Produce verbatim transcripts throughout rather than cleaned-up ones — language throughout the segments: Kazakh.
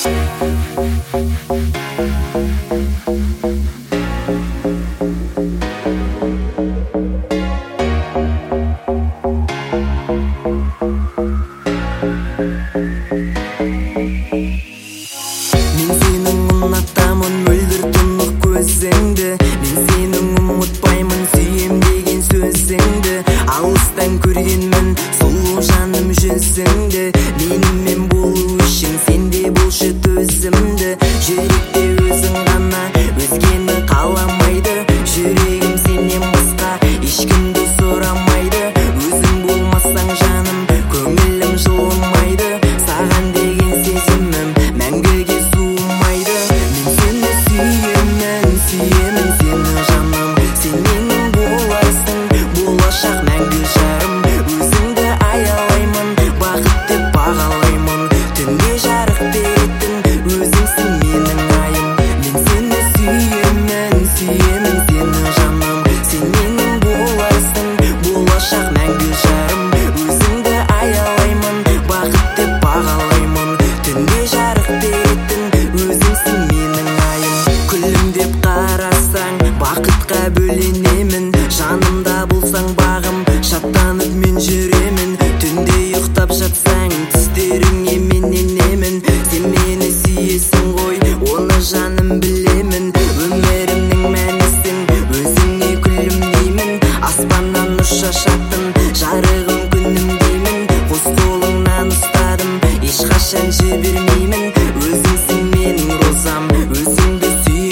Ұнатамын мөлдір тұнық көзіңді, мен сенің ұмытпаймын сүйем деген сөзіңді. Алыстан көргенмін сұлу жаным жүзіңді, менімен болу үшін сенде болшы төзімді. Жүректе өзің ғана өзгені қаламайды, жүрегім сенен басқа ешкімді сұрамайды. Өзің болмасаң жаным көңілім жылымайды, саған деген сезімім мәңгіге суымайды. Сүйемін сені жаным, сен менің боларсың, болашақ мәңгі жарым. Өзіңді аялаймын, бақыт деп бағалаймын, түнде жарық беретін өзіңсің менің айым. Мен сені сүйемін, сүйемін сені жаным, сен менің боларсың, болашақ мәңгі жарым. Өзіңді аялаймын, бақыт деп бағалаймын, түнде жарық беретін өзіңсің менің айым. Күлімдеп қарасаң бақытқа бөленемін, жанымда болсаң бағым шаттанып мен жүремін. Түнде ұйықтап жатсаң түстеріңе мен енемін, сен мені сүйесің ғой, оны жаным білемін. Өмірімнің мәнісің, өзіңе күлімдеймін, аспаннан нұр шашатын жарығым күнім деймін. Қос қолыңнан ұстадым, ешқашан жібермеймін, өзіңсің менің розам, өзіңді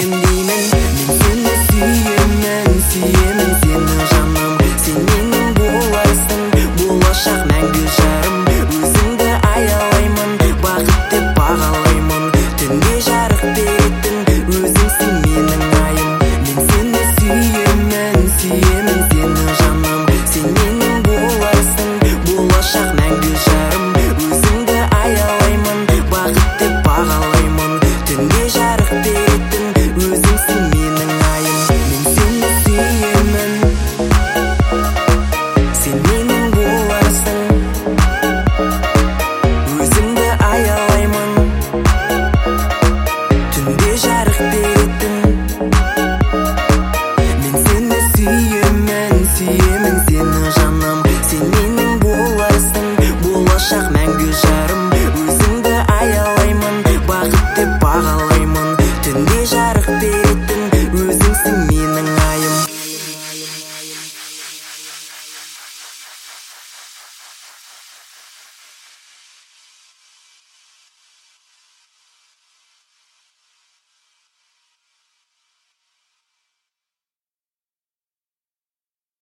сүйемін сені жаным, сен менің боларсың, болашақ мәңгі жарым. Өзіңді аялаймын, бақыт деп бағалаймын, түнде жарық беретін өзіңсің менің айым. Мен сені сүйемін, сүйемін сені жаным, сен менің боларсың, болашақ мәңгі жарым. Өзіңді аялаймын, бақыт деп бағалаймын, түнде жарық беретін өзіңсің менің айым. Мен сені сүйемін, сен менің боларсың, өзіңді аялаймын, түнде жарық беретін. Мен сені сүйемін, сүйемін сені жаным, сен менің боларсың, болашақ мәңгі жарым. Өзіңді аялаймын, бақыт деп бағалаймын.